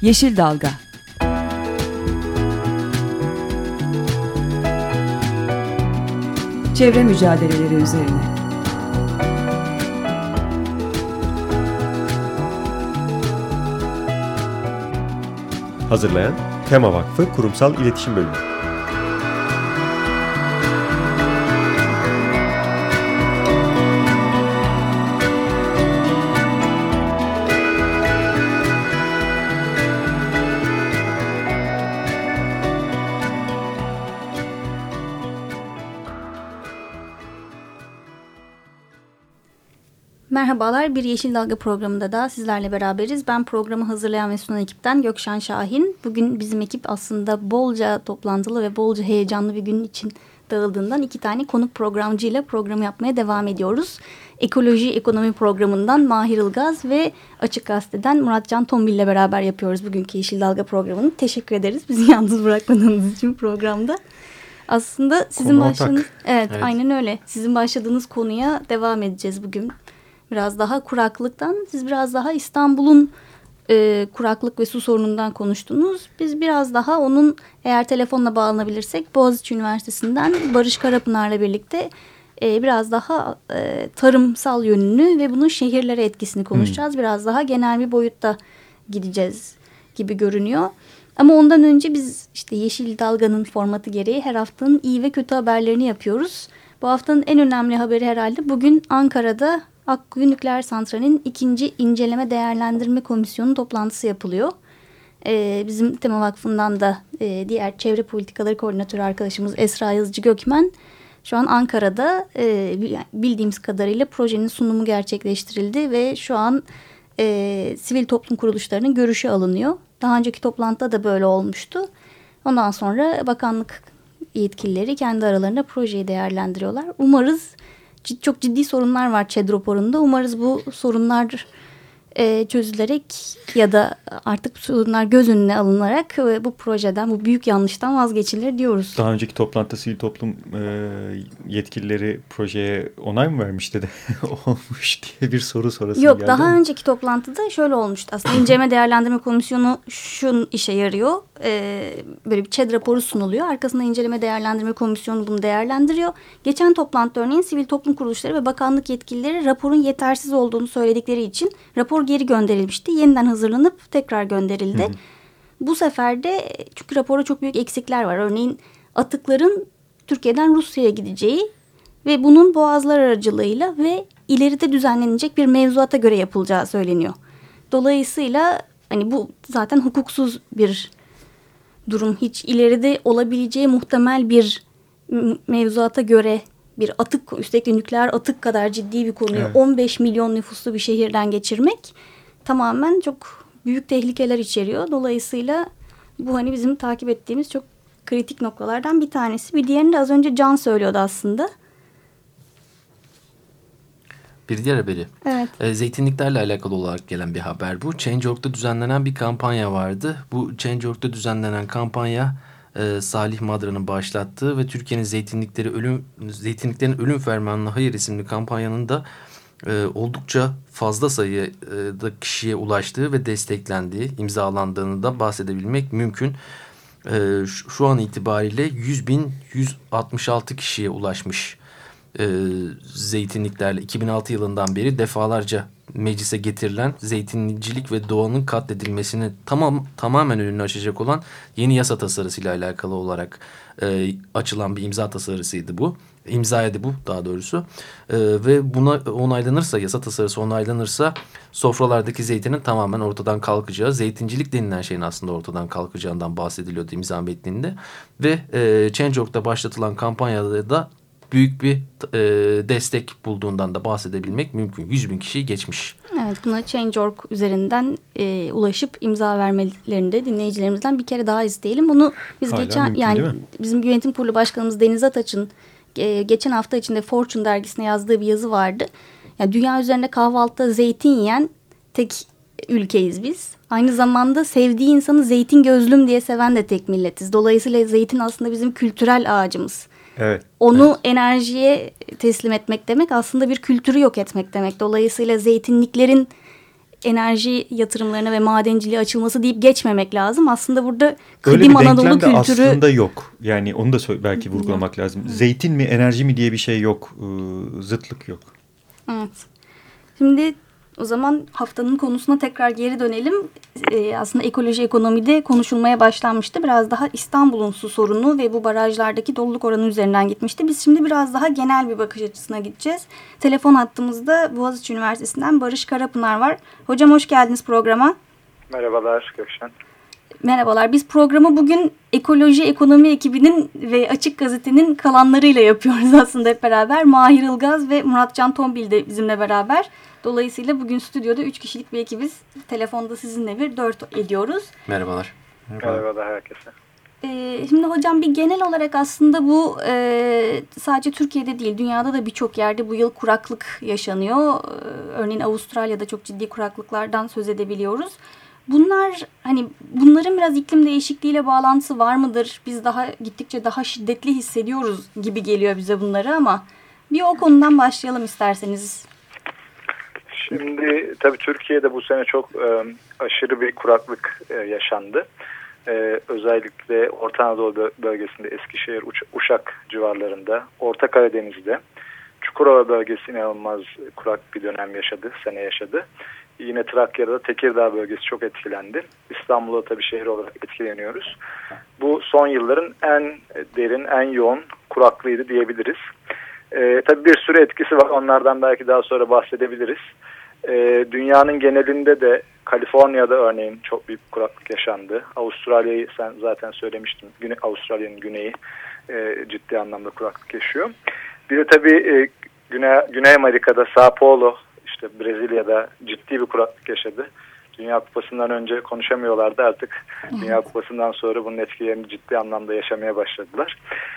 Yeşil Dalga. Çevre mücadeleleri üzerine. Hazırlayan Tema Vakfı Kurumsal İletişim Bölümü. Merhabalar, bir Yeşil Dalga programında da sizlerle beraberiz. Ben programı hazırlayan ve sunan ekipten Gökşen Şahin. Bugün bizim ekip aslında bolca toplantılı ve bolca heyecanlı bir gün için dağıldığından 2 tane konuk programcıyla programı yapmaya devam ediyoruz. Ekoloji Ekonomi Programı'ndan Mahir Ilgaz ve Açık Gazete'den Muratcan Tombil ile beraber yapıyoruz bugünkü Yeşil Dalga programını. Teşekkür ederiz bizi yalnız bırakmadığınız için programda. Aslında sizin başladığınız... Evet, aynen öyle. Sizin başladığınız konuya devam edeceğiz bugün. Biraz daha kuraklıktan, siz biraz daha İstanbul'un kuraklık ve su sorunundan konuştunuz. Biz biraz daha onun, eğer telefonla bağlanabilirsek, Boğaziçi Üniversitesi'nden Barış Karapınar'la birlikte biraz daha tarımsal yönünü ve bunun şehirlere etkisini konuşacağız. Biraz daha genel bir boyutta gideceğiz gibi görünüyor. Ama ondan önce biz işte Yeşil Dalga'nın formatı gereği her haftanın iyi ve kötü haberlerini yapıyoruz. Bu haftanın en önemli haberi herhalde bugün Ankara'da Akkuyu Nükleer Santrali'nin 2. İnceleme Değerlendirme Komisyonu toplantısı yapılıyor. Bizim Tema Vakfı'ndan da diğer çevre politikaları koordinatörü arkadaşımız Esra Yazıcı Gökmen şu an Ankara'da bildiğimiz kadarıyla projenin sunumu gerçekleştirildi ve şu an sivil toplum kuruluşlarının görüşü alınıyor. Daha önceki toplantıda da böyle olmuştu. Ondan sonra bakanlık yetkilileri kendi aralarında projeyi değerlendiriyorlar. Umarız çok ciddi sorunlar var ÇED raporunda. Umarız bu sorunlar çözülerek ya da artık sorunlar göz önüne alınarak bu projeden, bu büyük yanlıştan vazgeçilir diyoruz. Daha önceki toplantıda sivil toplum yetkilileri projeye onay mı vermişti de olmuş diye bir soru sorası geldi. Yok, daha önceki toplantıda şöyle olmuştu. Aslında İnceleme Değerlendirme Komisyonu şu işe yarıyor. Böyle bir ÇED raporu sunuluyor. Arkasında İnceleme Değerlendirme Komisyonu bunu değerlendiriyor. Geçen toplantıda örneğin sivil toplum kuruluşları ve bakanlık yetkilileri raporun yetersiz olduğunu söyledikleri için rapor geri gönderilmişti. Yeniden hazırlanıp tekrar gönderildi. Bu sefer de çünkü raporda çok büyük eksikler var. Örneğin atıkların Türkiye'den Rusya'ya gideceği ve bunun boğazlar aracılığıyla ve ileride düzenlenecek bir mevzuata göre yapılacağı söyleniyor. Dolayısıyla hani bu zaten hukuksuz bir durum. Hiç ileride olabileceği muhtemel bir mevzuata göre bir atık, üstelik de nükleer atık kadar ciddi bir konuyu 15 milyon nüfuslu bir şehirden geçirmek tamamen çok büyük tehlikeler içeriyor. Dolayısıyla bu hani bizim takip ettiğimiz çok kritik noktalardan bir tanesi. Bir diğerini de az önce Can söylüyordu aslında. Bir diğer haberi. Evet. Zeytinliklerle alakalı olarak gelen bir haber bu. Change.org'da düzenlenen bir kampanya vardı. Bu Change.org'da düzenlenen kampanya Salih Madra'nın başlattığı ve Türkiye'nin zeytinliklerin ölüm fermanına hayır isimli kampanyanın da oldukça fazla sayıda kişiye ulaştığı ve desteklendiği, imzalandığını da bahsedebilmek mümkün. Şu an itibariyle 100.166 kişiye ulaşmış zeytinliklerle 2006 yılından beri defalarca meclise getirilen zeytincilik ve doğanın katledilmesini tamamen önünü açacak olan yeni yasa tasarısıyla alakalı olarak açılan bir imza tasarısıydı bu. İmzaydı bu daha doğrusu. Ve buna onaylanırsa, yasa tasarısı onaylanırsa sofralardaki zeytinin tamamen ortadan kalkacağı, zeytincilik denilen şeyin aslında ortadan kalkacağından bahsediliyordu imza metninde. Ve Change.org'da başlatılan kampanyada da büyük bir destek bulduğundan da bahsedebilmek mümkün. 100.000 kişiyi geçmiş. Evet, buna Change.org üzerinden ulaşıp imza vermelerini de dinleyicilerimizden bir kere daha isteyelim. Bunu biz bizim yönetim kurulu başkanımız Deniz Ataç'ın geçen hafta içinde Fortune dergisine yazdığı bir yazı vardı. Yani dünya üzerinde kahvaltıda zeytin yiyen tek ülkeyiz biz. Aynı zamanda sevdiği insanı zeytin gözlüm diye seven de tek milletiz. Dolayısıyla zeytin aslında bizim kültürel ağacımız. Evet. Onu enerjiye teslim etmek demek aslında bir kültürü yok etmek demek. Dolayısıyla zeytinliklerin enerji yatırımlarına ve madenciliğe açılması deyip geçmemek lazım. Aslında burada öyle kadim bir Anadolu denklem de kültürü aslında yok. Yani onu da belki vurgulamak lazım. Zeytin mi enerji mi diye bir şey yok. Zıtlık yok. Evet. Şimdi o zaman haftanın konusuna tekrar geri dönelim. Aslında ekoloji ekonomide konuşulmaya başlanmıştı. Biraz daha İstanbul'un su sorunu ve bu barajlardaki doluluk oranı üzerinden gitmişti. Biz şimdi biraz daha genel bir bakış açısına gideceğiz. Telefon hattımızda Boğaziçi Üniversitesi'nden Barış Karapınar var. Hocam hoş geldiniz programa. Merhabalar Gökşen. Merhabalar. Biz programı bugün ekoloji ekonomi ekibinin ve Açık Gazete'nin kalanlarıyla yapıyoruz aslında hep beraber. Mahir Ilgaz ve Muratcan Tombil de bizimle beraber. Dolayısıyla bugün stüdyoda 3 kişilik bir ekibiz. Telefonda sizinle 4 ediyoruz. Merhabalar. Merhabalar herkese. Şimdi hocam bir genel olarak aslında bu sadece Türkiye'de değil dünyada da birçok yerde bu yıl kuraklık yaşanıyor. Örneğin Avustralya'da çok ciddi kuraklıklardan söz edebiliyoruz. Bunların biraz iklim değişikliğiyle bağlantısı var mıdır? Biz gittikçe daha şiddetli hissediyoruz gibi geliyor bize bunları ama bir o konudan başlayalım isterseniz. Şimdi tabii Türkiye'de bu sene çok aşırı bir kuraklık yaşandı. Özellikle Orta Anadolu bölgesinde Eskişehir, Uşak civarlarında, Orta Karadeniz'de, Çukurova bölgesi inanılmaz kurak bir dönem yaşadı. Yine Trakya'da Tekirdağ bölgesi çok etkilendi. İstanbul'da tabii şehir olarak etkileniyoruz. Bu son yılların en derin, en yoğun kuraklığıydı diyebiliriz. Tabii bir sürü etkisi var. Onlardan belki daha sonra bahsedebiliriz. Dünyanın genelinde de Kaliforniya'da örneğin çok büyük kuraklık yaşandı. Avustralya'yı sen zaten söylemiştin. Avustralya'nın güneyi ciddi anlamda kuraklık yaşıyor. Bir de tabii Güney Amerika'da Sao Paulo, işte Brezilya'da ciddi bir kuraklık yaşadı. Dünya Kupası'ndan önce konuşamıyorlardı, artık Dünya Kupası'ndan sonra bunun etkilerini ciddi anlamda yaşamaya başladılar.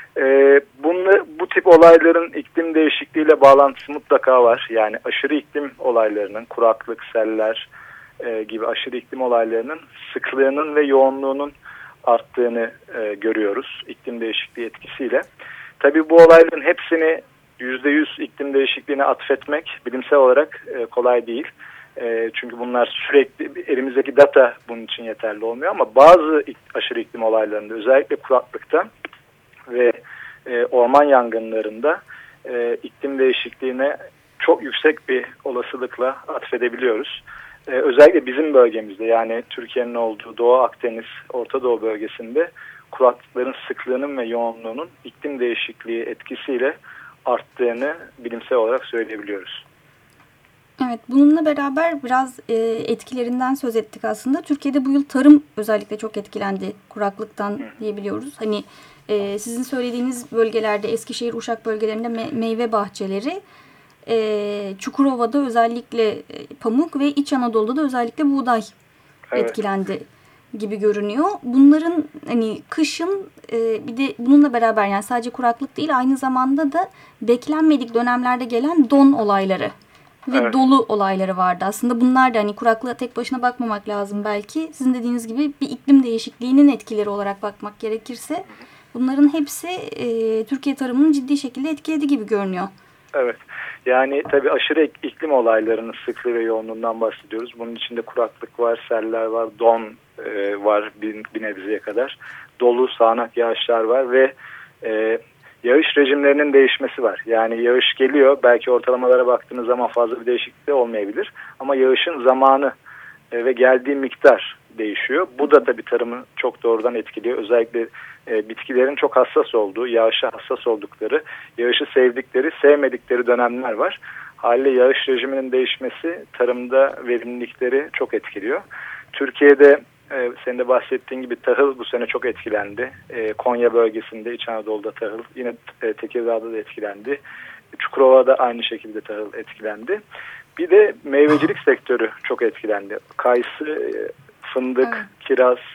Bu tip olayların iklim değişikliğiyle bağlantısı mutlaka var. Yani aşırı iklim olaylarının, kuraklık, seller gibi aşırı iklim olaylarının sıklığının ve yoğunluğunun arttığını görüyoruz iklim değişikliği etkisiyle. Tabii bu olayların hepsini %100 iklim değişikliğine atfetmek bilimsel olarak kolay değil. Çünkü bunlar sürekli elimizdeki data bunun için yeterli olmuyor ama bazı aşırı iklim olaylarında özellikle kuraklıkta ve orman yangınlarında iklim değişikliğine çok yüksek bir olasılıkla atfedebiliyoruz. Özellikle bizim bölgemizde yani Türkiye'nin olduğu Doğu Akdeniz, Orta Doğu bölgesinde kuraklıkların sıklığının ve yoğunluğunun iklim değişikliği etkisiyle arttığını bilimsel olarak söyleyebiliyoruz. Evet, bununla beraber biraz etkilerinden söz ettik aslında. Türkiye'de bu yıl tarım özellikle çok etkilendi kuraklıktan diyebiliyoruz. Hani sizin söylediğiniz bölgelerde Eskişehir, Uşak bölgelerinde meyve bahçeleri, Çukurova'da özellikle pamuk ve İç Anadolu'da da özellikle buğday etkilendi gibi görünüyor. Bunların hani kışın bir de bununla beraber yani sadece kuraklık değil aynı zamanda da beklenmedik dönemlerde gelen don olayları ve dolu olayları vardı. Aslında bunlar da hani kuraklığa tek başına bakmamak lazım belki. Sizin dediğiniz gibi bir iklim değişikliğinin etkileri olarak bakmak gerekirse bunların hepsi Türkiye tarımını ciddi şekilde etkiledi gibi görünüyor. Evet. Yani tabii aşırı iklim olaylarının sıklığı ve yoğunluğundan bahsediyoruz. Bunun içinde kuraklık var, seller var, don var bir nebzeye kadar. Dolu, sağanak yağışlar var ve yağış rejimlerinin değişmesi var. Yani yağış geliyor, belki ortalamalara baktığınız zaman fazla bir değişiklik de olmayabilir. Ama yağışın zamanı ve geldiği miktar değişiyor. Bu da tabii tarımı çok doğrudan etkiliyor. Özellikle bitkilerin çok hassas olduğu, yağışa hassas oldukları, yağışı sevdikleri, sevmedikleri dönemler var. Haliyle yağış rejiminin değişmesi tarımda verimlilikleri çok etkiliyor. Türkiye'de senin de bahsettiğin gibi tahıl bu sene çok etkilendi. Konya bölgesinde, İç Anadolu'da tahıl, yine Tekirdağ'da da etkilendi. Çukurova'da aynı şekilde tahıl etkilendi. Bir de meyvecilik sektörü çok etkilendi. Kayısı, fındık, kiraz,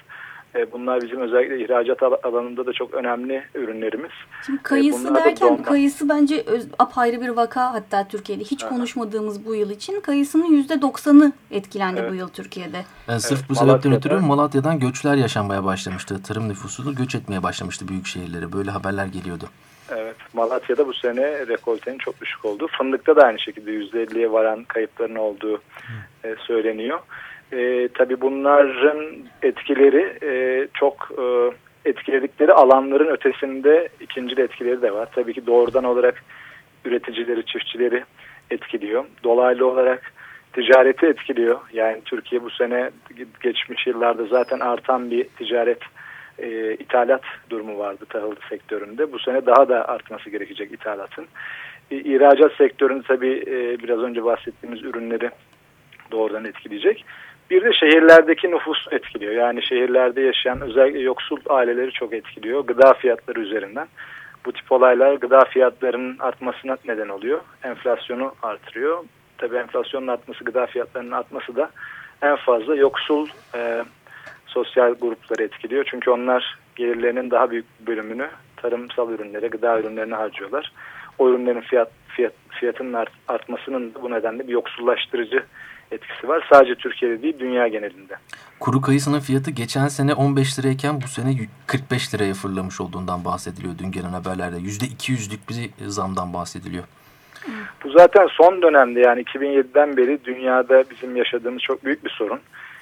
Bunlar bizim özellikle ihracat alanında da çok önemli ürünlerimiz. Şimdi kayısı derken kayısı bence apayrı bir vaka, hatta Türkiye'de hiç konuşmadığımız bu yıl için kayısının %90'ı etkilendi bu yıl Türkiye'de. Sırf bu sebepten ötürü Malatya'dan göçler yaşanmaya başlamıştı. Tarım nüfusu da göç etmeye başlamıştı büyük şehirlere. Böyle haberler geliyordu. Evet, Malatya'da bu sene rekoltenin çok düşük olduğu, fındıkta da aynı şekilde %50'ye varan kayıpların olduğu söyleniyor. Tabii bunların etkileri çok etkiledikleri alanların ötesinde ikincil etkileri de var. Tabii ki doğrudan olarak üreticileri, çiftçileri etkiliyor. Dolaylı olarak ticareti etkiliyor. Yani Türkiye bu sene geçmiş yıllarda zaten artan bir ticaret ithalat durumu vardı tahıl sektöründe. Bu sene daha da artması gerekecek ithalatın. İhracat sektöründe tabii biraz önce bahsettiğimiz ürünleri doğrudan etkileyecek. Bir de şehirlerdeki nüfus etkiliyor. Yani şehirlerde yaşayan özellikle yoksul aileleri çok etkiliyor. Gıda fiyatları üzerinden. Bu tip olaylar gıda fiyatlarının artmasına neden oluyor. Enflasyonu artırıyor. Tabii enflasyonun artması, gıda fiyatlarının artması da en fazla yoksul sosyal grupları etkiliyor. Çünkü onlar gelirlerinin daha büyük bölümünü tarımsal ürünlere, gıda ürünlerine harcıyorlar. O ürünlerin fiyatının artmasının bu nedenle bir yoksullaştırıcı etkisi var. Sadece Türkiye'de değil, dünya genelinde. Kuru kayısının fiyatı geçen sene 15 lirayken bu sene 45 liraya fırlamış olduğundan bahsediliyor dün gelen haberlerde. %200'lük bir zamdan bahsediliyor. Bu zaten son dönemde, yani 2007'den beri dünyada bizim yaşadığımız çok büyük bir sorun.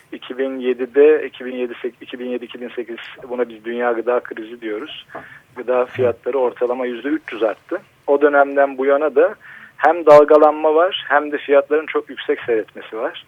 2007-2008 buna biz dünya gıda krizi diyoruz. Gıda fiyatları ortalama %300 arttı. O dönemden bu yana da hem dalgalanma var hem de fiyatların çok yüksek seyretmesi var.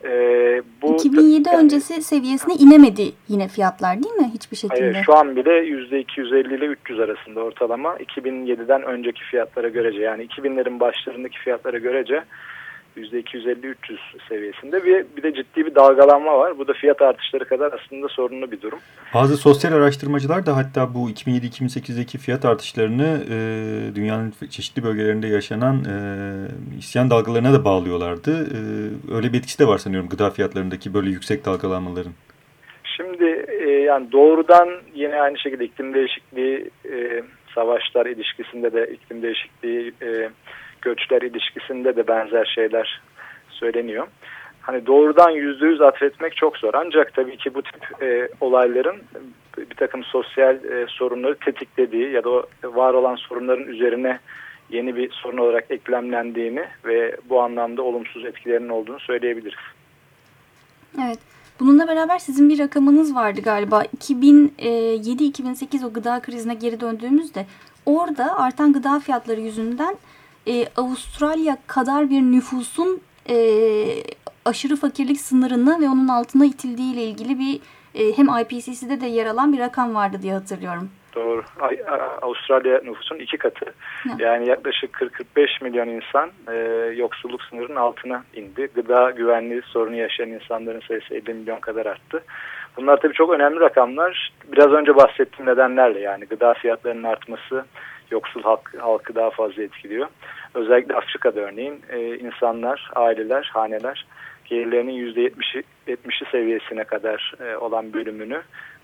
2007 öncesi seviyesine inemedi yine fiyatlar, değil mi? Hiçbir şekilde. Hayır, şu an bile %250 ile 300 arasında ortalama. 2007'den önceki fiyatlara görece, yani 2000'lerin başlarındaki fiyatlara görece %250-300 seviyesinde bir de ciddi bir dalgalanma var. Bu da fiyat artışları kadar aslında sorunlu bir durum. Bazı sosyal araştırmacılar da hatta bu 2007-2008'deki fiyat artışlarını dünyanın çeşitli bölgelerinde yaşanan isyan dalgalarına da bağlıyorlardı. Öyle bir etkisi de var sanıyorum gıda fiyatlarındaki böyle yüksek dalgalanmaların. Şimdi yani doğrudan yine aynı şekilde iklim değişikliği, savaşlar ilişkisinde de iklim değişikliği, göçler ilişkisinde de benzer şeyler söyleniyor. Hani doğrudan %100 atfetmek çok zor. Ancak tabii ki bu tip olayların bir takım sosyal sorunları tetiklediği ya da var olan sorunların üzerine yeni bir sorun olarak eklemlendiğini ve bu anlamda olumsuz etkilerinin olduğunu söyleyebiliriz. Evet. Bununla beraber sizin bir rakamınız vardı galiba. 2007-2008 o gıda krizine geri döndüğümüzde orada artan gıda fiyatları yüzünden Avustralya kadar bir nüfusun aşırı fakirlik sınırını ve onun altına itildiği ile ilgili bir hem IPCC'de de yer alan bir rakam vardı diye hatırlıyorum. Doğru. Avustralya nüfusunun 2 katı. Yani yaklaşık 40-45 milyon insan yoksulluk sınırının altına indi. Gıda güvenliği sorunu yaşayan insanların sayısı 50 milyon kadar arttı. Bunlar tabii çok önemli rakamlar. Biraz önce bahsettiğim nedenlerle, yani gıda fiyatlarının artması yoksul halkı daha fazla etkiliyor. Özellikle Afrika'da örneğin insanlar, aileler, haneler gelirlerinin %70'i seviyesine kadar olan bölümünü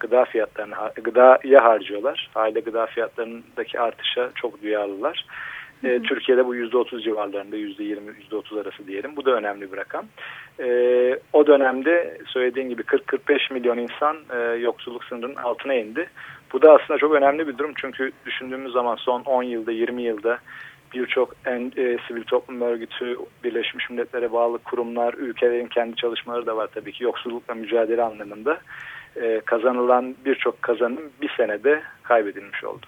gıdaya harcıyorlar. Aile gıda fiyatlarındaki artışa çok duyarlılar. Türkiye'de bu %30 civarlarında, %20-%30 arası diyelim. Bu da önemli bir rakam. O dönemde söylediğim gibi 40-45 milyon insan yoksulluk sınırının altına indi. Bu da aslında çok önemli bir durum. Çünkü düşündüğümüz zaman son 10 yılda, 20 yılda birçok sivil toplum örgütü, Birleşmiş Milletler'e bağlı kurumlar, ülkelerin kendi çalışmaları da var tabii ki yoksullukla mücadele anlamında. Kazanılan birçok kazanım bir senede kaybedilmiş oldu.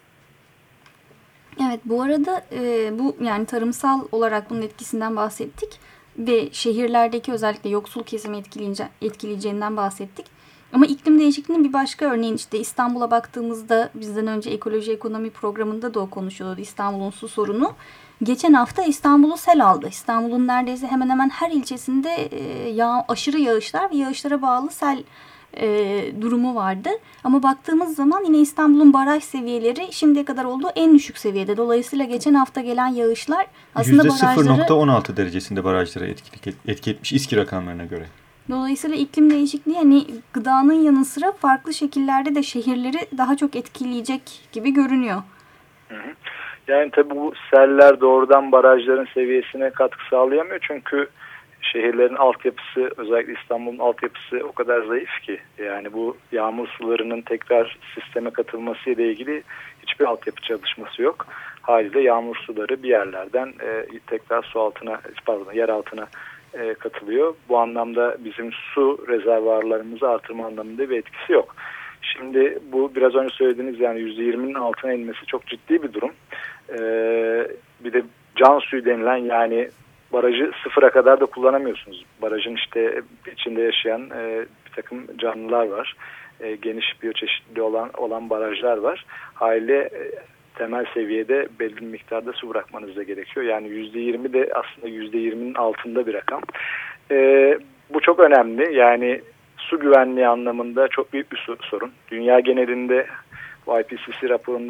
Evet, bu arada bu yani tarımsal olarak bunun etkisinden bahsettik ve şehirlerdeki özellikle yoksul kesimi etkileyeceğinden bahsettik. Ama iklim değişikliğinin bir başka örneğin işte İstanbul'a baktığımızda bizden önce ekoloji ekonomi programında da o konuşuluyordu, İstanbul'un su sorunu. Geçen hafta İstanbul'u sel aldı. İstanbul'un neredeyse hemen hemen her ilçesinde aşırı yağışlar ve yağışlara bağlı sel durumu vardı. Ama baktığımız zaman yine İstanbul'un baraj seviyeleri şimdiye kadar olduğu en düşük seviyede. Dolayısıyla geçen hafta gelen yağışlar aslında barajları... %0.16 derecesinde barajlara etki etmiş İSKİ rakamlarına göre. Dolayısıyla iklim değişikliği hani gıdanın yanı sıra farklı şekillerde de şehirleri daha çok etkileyecek gibi görünüyor. Yani tabii bu seller doğrudan barajların seviyesine katkı sağlayamıyor. Çünkü şehirlerin altyapısı, özellikle İstanbul'un altyapısı o kadar zayıf ki. Yani bu yağmur sularının tekrar sisteme katılması ile ilgili hiçbir altyapı çalışması yok. Haliyle yağmur suları bir yerlerden tekrar yer altına katılıyor. Bu anlamda bizim su rezervuarlarımızı artırma anlamında bir etkisi yok. Şimdi bu biraz önce söylediğiniz yani %20'nin altına inmesi çok ciddi bir durum. Bir de can suyu denilen yani barajı sıfıra kadar da kullanamıyorsunuz. Barajın işte içinde yaşayan bir takım canlılar var. Geniş biyoçeşitliliği olan barajlar var. Haliyle temel seviyede belli bir miktarda su bırakmanız da gerekiyor. Yani %20 de aslında %20'nin altında bir rakam. Bu çok önemli. Yani su güvenliği anlamında çok büyük bir sorun. Dünya genelinde bu IPCC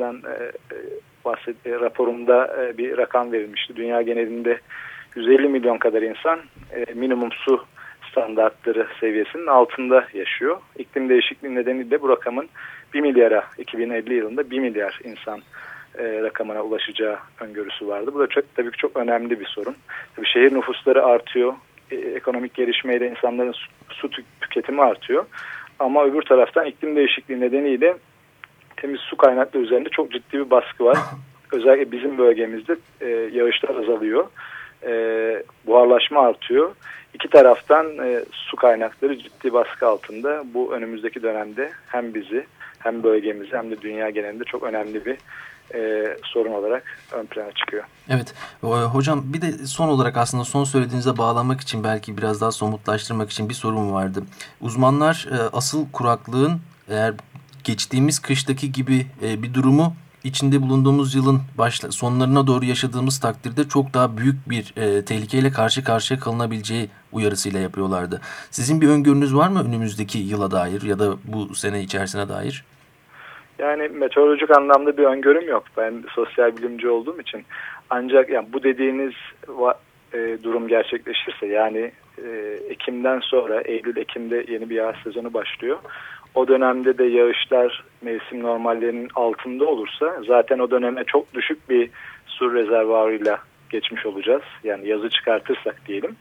raporunda bir rakam verilmişti. Dünya genelinde 150 milyon kadar insan minimum su standartları seviyesinin altında yaşıyor. İklim değişikliği nedeniyle bu rakamın 1 milyara 2050 yılında 1 milyar insan rakamına ulaşacağı öngörüsü vardı. Bu da tabii ki çok önemli bir sorun. Tabii şehir nüfusları artıyor. Ekonomik gelişmeyle insanların su tüketimi artıyor. Ama öbür taraftan iklim değişikliği nedeniyle temiz su kaynakları üzerinde çok ciddi bir baskı var. Özellikle bizim bölgemizde yağışlar azalıyor. Buharlaşma artıyor. İki taraftan su kaynakları ciddi baskı altında. Bu önümüzdeki dönemde hem bizi hem bölgemizi hem de dünya genelinde çok önemli bir sorun olarak ön plana çıkıyor. Evet. Hocam bir de son olarak aslında son söylediğinize bağlamak için belki biraz daha somutlaştırmak için bir sorum vardı. Uzmanlar asıl kuraklığın eğer geçtiğimiz kıştaki gibi bir durumu içinde bulunduğumuz yılın sonlarına doğru yaşadığımız takdirde çok daha büyük bir tehlikeyle karşı karşıya kalınabileceği uyarısıyla yapıyorlardı. Sizin bir öngörünüz var mı önümüzdeki yıla dair ya da bu sene içerisine dair? Yani meteorolojik anlamda bir öngörüm yok. Ben sosyal bilimci olduğum için. Ancak yani bu dediğiniz durum gerçekleşirse yani Ekim'den sonra Eylül-Ekim'de yeni bir yağış sezonu başlıyor. O dönemde de yağışlar mevsim normallerinin altında olursa zaten o döneme çok düşük bir su rezervuarıyla geçmiş olacağız. Yani yazı çıkartırsak diyelim.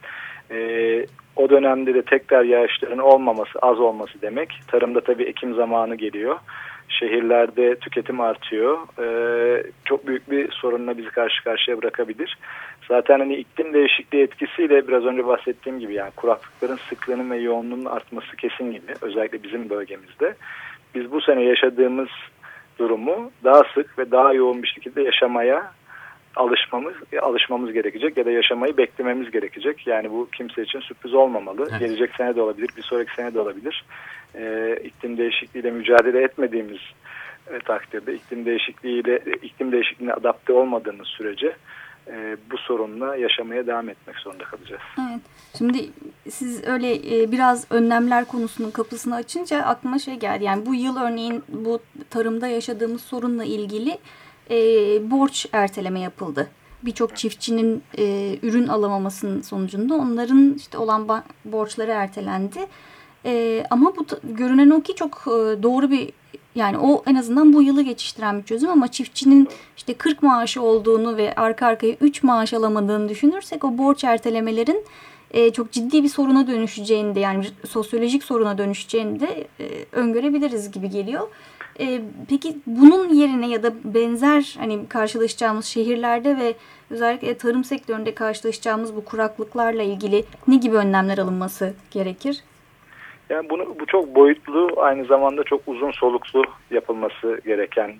O dönemde de tekrar yağışların olmaması, az olması demek. Tarımda tabii ekim zamanı geliyor. Şehirlerde tüketim artıyor. Çok büyük bir sorunla bizi karşı karşıya bırakabilir. Zaten hani iklim değişikliği etkisiyle biraz önce bahsettiğim gibi yani kuraklıkların sıklığının ve yoğunluğunun artması kesin gibi. Özellikle bizim bölgemizde. Biz bu sene yaşadığımız durumu daha sık ve daha yoğun bir şekilde yaşamaya alışmamız gerekecek ya da yaşamayı beklememiz gerekecek. Yani bu kimse için sürpriz olmamalı. Evet. Gelecek sene de olabilir, bir sonraki sene de olabilir. İklim değişikliğiyle mücadele etmediğimiz takdirde, iklim değişikliğine adapte olmadığımız sürece bu sorunla yaşamaya devam etmek zorunda kalacağız. Evet. Şimdi siz öyle biraz önlemler konusunun kapısını açınca aklıma şey geldi. Yani bu yıl örneğin bu tarımda yaşadığımız sorunla ilgili borç erteleme yapıldı. Birçok çiftçinin ürün alamamasının sonucunda onların işte olan borçları ertelendi. Ama bu görünen o ki çok doğru bir yani o en azından bu yılı geçiştiren bir çözüm ama çiftçinin işte 40 maaşı olduğunu ve arka arkaya 3 maaş alamadığını düşünürsek o borç ertelemelerin çok ciddi bir soruna dönüşeceğini de yani sosyolojik soruna dönüşeceğini de öngörebiliriz gibi geliyor. Peki bunun yerine ya da benzer hani karşılaşacağımız şehirlerde ve özellikle tarım sektöründe karşılaşacağımız bu kuraklıklarla ilgili ne gibi önlemler alınması gerekir? Yani bu çok boyutlu, aynı zamanda çok uzun soluklu yapılması gereken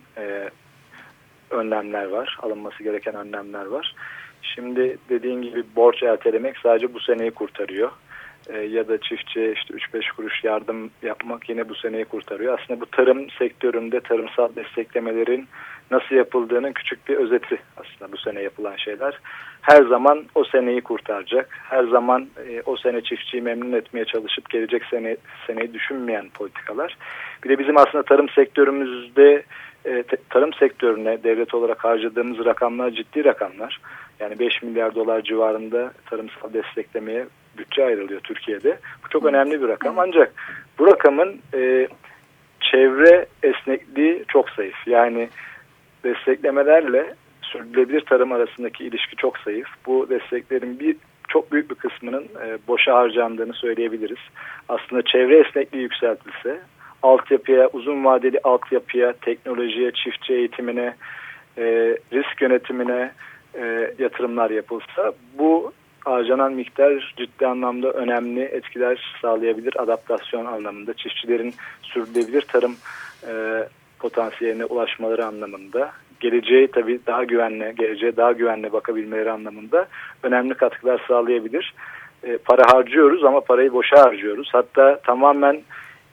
önlemler var, alınması gereken önlemler var. Şimdi dediğin gibi borç ertelemek sadece bu seneyi kurtarıyor. Ya da çiftçiye işte 3-5 kuruş yardım yapmak yine bu seneyi kurtarıyor. Aslında bu tarım sektöründe tarımsal desteklemelerin nasıl yapıldığının küçük bir özeti aslında bu sene yapılan şeyler. Her zaman o seneyi kurtaracak. Her zaman o sene çiftçiyi memnun etmeye çalışıp gelecek seneyi düşünmeyen politikalar. Bir de bizim aslında tarım sektörümüzde tarım sektörüne devlet olarak harcadığımız rakamlar ciddi rakamlar. Yani 5 milyar dolar civarında tarımsal desteklemeye bütçe ayrılıyor Türkiye'de. Bu çok önemli bir rakam. Ancak bu rakamın çevre esnekliği çok zayıf. Yani desteklemelerle sürdürülebilir tarım arasındaki ilişki çok zayıf. Bu desteklerin çok büyük bir kısmının boşa harcandığını söyleyebiliriz. Aslında çevre esnekliği yükseltilse, altyapıya, uzun vadeli altyapıya, teknolojiye, çiftçi eğitimine, risk yönetimine yatırımlar yapılsa, bu harcanan miktar ciddi anlamda önemli etkiler sağlayabilir adaptasyon anlamında. Çiftçilerin sürdürülebilir tarım potansiyeline ulaşmaları anlamında, geleceğe tabii geleceğe daha güvenli bakabilmeleri anlamında önemli katkılar sağlayabilir. Para harcıyoruz ama parayı boşa harcıyoruz. Hatta tamamen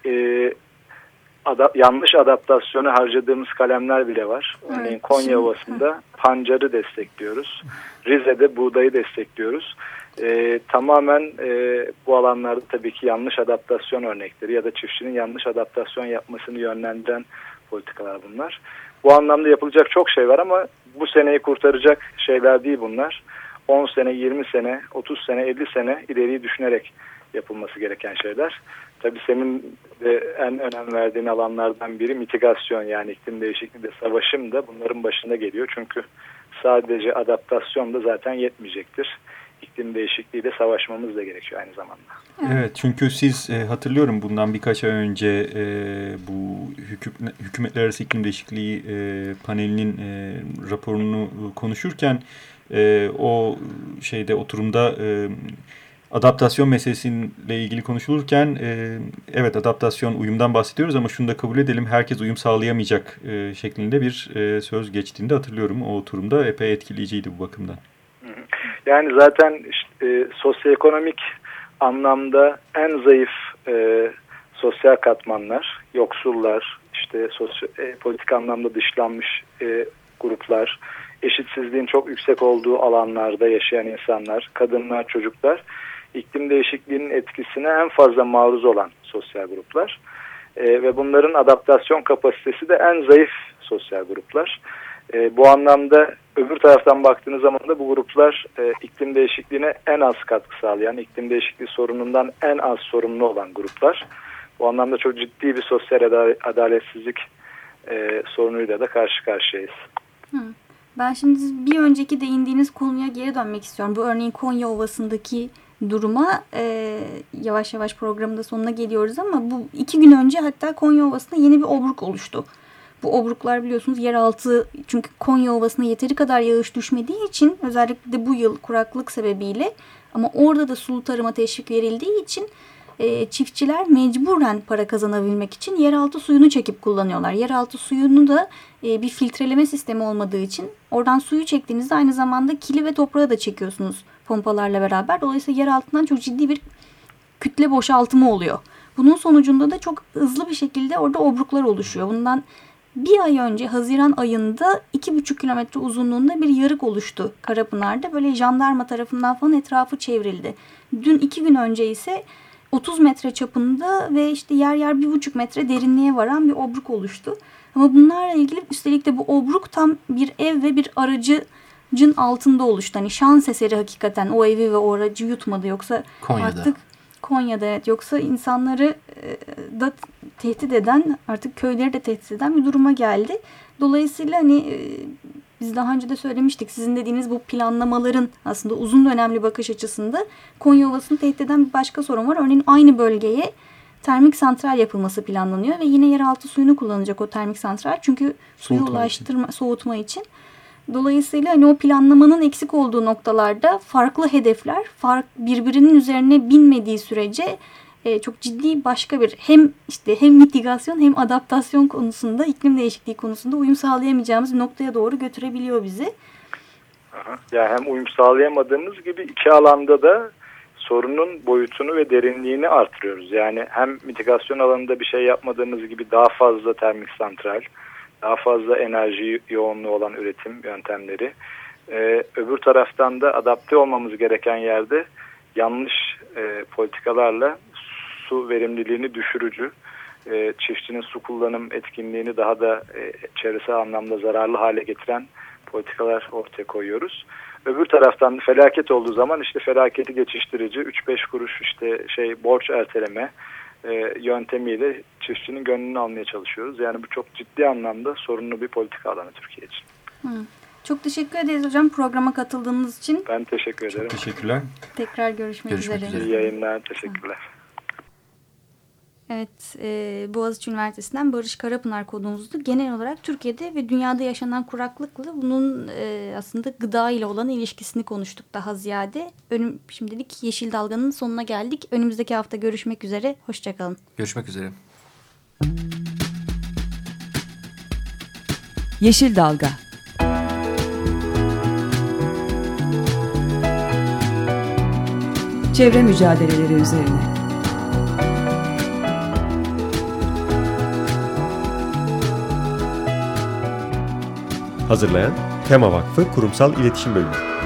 yanlış adaptasyonu harcadığımız kalemler bile var. Örneğin Konya Ovası'nda pancarı destekliyoruz. Rize'de buğdayı destekliyoruz. Tamamen bu alanlarda tabii ki yanlış adaptasyon örnekleri ya da çiftçinin yanlış adaptasyon yapmasını yönlendiren politikalar bunlar. Bu anlamda yapılacak çok şey var ama bu seneyi kurtaracak şeyler değil bunlar. 10 sene, 20 sene, 30 sene, 50 sene ileriyi düşünerek yapılması gereken şeyler. Tabii senin de en önem verdiğin alanlardan biri mitigasyon, yani iklim değişikliği de savaşım da bunların başında geliyor. Çünkü sadece adaptasyon da zaten yetmeyecektir. İklim değişikliğiyle savaşmamız da gerekiyor aynı zamanda. Evet, çünkü siz hatırlıyorum bundan birkaç ay önce bu Hükümetler Arası İklim Değişikliği panelinin raporunu konuşurken o oturumda adaptasyon meselesiyle ilgili konuşulurken evet, adaptasyon, uyumdan bahsediyoruz ama şunu da kabul edelim, herkes uyum sağlayamayacak şeklinde bir söz geçtiğinde hatırlıyorum. O oturumda epey etkileyiciydi bu bakımdan. Yani zaten sosyoekonomik anlamda en zayıf sosyal katmanlar, yoksullar, politik anlamda dışlanmış gruplar, eşitsizliğin çok yüksek olduğu alanlarda yaşayan insanlar, kadınlar, çocuklar, iklim değişikliğinin etkisine en fazla maruz olan sosyal gruplar ve bunların adaptasyon kapasitesi de en zayıf sosyal gruplar. Bu anlamda öbür taraftan baktığınız zaman da bu gruplar iklim değişikliğine en az katkı sağlayan, iklim değişikliği sorunundan en az sorumlu olan gruplar. Bu anlamda çok ciddi bir sosyal adaletsizlik sorunuyla da karşı karşıyayız. Ben şimdi bir önceki değindiğiniz konuya geri dönmek istiyorum. Bu örneğin Konya Ovası'ndaki duruma yavaş yavaş programın da sonuna geliyoruz ama bu 2 gün önce hatta Konya Ovası'nda yeni bir obruk oluştu. Bu obruklar biliyorsunuz yeraltı, çünkü Konya Ovası'na yeteri kadar yağış düşmediği için, özellikle de bu yıl kuraklık sebebiyle, ama orada da sulu tarıma teşvik verildiği için çiftçiler mecburen para kazanabilmek için yeraltı suyunu çekip kullanıyorlar. Yeraltı suyunu da bir filtreleme sistemi olmadığı için oradan suyu çektiğinizde aynı zamanda kili ve toprağı da çekiyorsunuz pompalarla beraber. Dolayısıyla yeraltından çok ciddi bir kütle boşaltımı oluyor. Bunun sonucunda da çok hızlı bir şekilde orada obruklar oluşuyor. Bundan bir ay önce Haziran ayında 2,5 kilometre uzunluğunda bir yarık oluştu Karapınar'da. Böyle jandarma tarafından falan etrafı çevrildi. Dün 2 gün önce ise 30 metre çapında ve yer yer 1,5 metre derinliğe varan bir obruk oluştu. Ama bunlarla ilgili üstelik de bu obruk tam bir ev ve bir aracın altında oluştu. Hani şans eseri hakikaten o evi ve o aracı yutmadı. Yoksa Konya'da evet, yoksa insanları da tehdit eden, artık köyleri de tehdit eden bir duruma geldi. Dolayısıyla biz daha önce de söylemiştik, sizin dediğiniz bu planlamaların aslında uzun dönemli bakış açısında Konya Ovası'nı tehdit eden bir başka sorun var. Örneğin aynı bölgeye termik santral yapılması planlanıyor ve yine yeraltı suyunu kullanacak o termik santral. Çünkü suyu soğutma için. Dolayısıyla o planlamanın eksik olduğu noktalarda farklı hedefler, birbirinin üzerine binmediği sürece çok ciddi başka bir hem mitigasyon hem adaptasyon konusunda, iklim değişikliği konusunda uyum sağlayamayacağımız bir noktaya doğru götürebiliyor bizi. Yani hem uyum sağlayamadığımız gibi iki alanda da sorunun boyutunu ve derinliğini artırıyoruz. Yani hem mitigasyon alanında bir şey yapmadığımız gibi daha fazla termik santral, daha fazla enerji yoğunluğu olan üretim yöntemleri. Öbür taraftan da adapte olmamız gereken yerde yanlış politikalarla su verimliliğini düşürücü, çiftçinin su kullanım etkinliğini daha da çevresel anlamda zararlı hale getiren politikalar ortaya koyuyoruz. Öbür taraftan felaket olduğu zaman işte felaketi geçiştirici 3-5 kuruş işte borç erteleme yöntemiyle çiftçinin gönlünü almaya çalışıyoruz. Yani bu çok ciddi anlamda sorunlu bir politika alanı Türkiye için. Çok teşekkür ederiz hocam programa katıldığınız için. Ben teşekkür ederim. Çok teşekkürler. Tekrar görüşmek üzere. İyi yayınlar. Teşekkürler. Evet, Boğaziçi Üniversitesi'nden Barış Karapınar konuğumuzdu. Genel olarak Türkiye'de ve dünyada yaşanan kuraklıkla bunun aslında gıda ile olan ilişkisini konuştuk daha ziyade. Şimdilik Yeşil Dalga'nın sonuna geldik. Önümüzdeki hafta görüşmek üzere. Hoşçakalın. Görüşmek üzere. Yeşil Dalga. Çevre mücadeleleri üzerine. Hazırlayan Tema Vakfı Kurumsal İletişim Bölümü.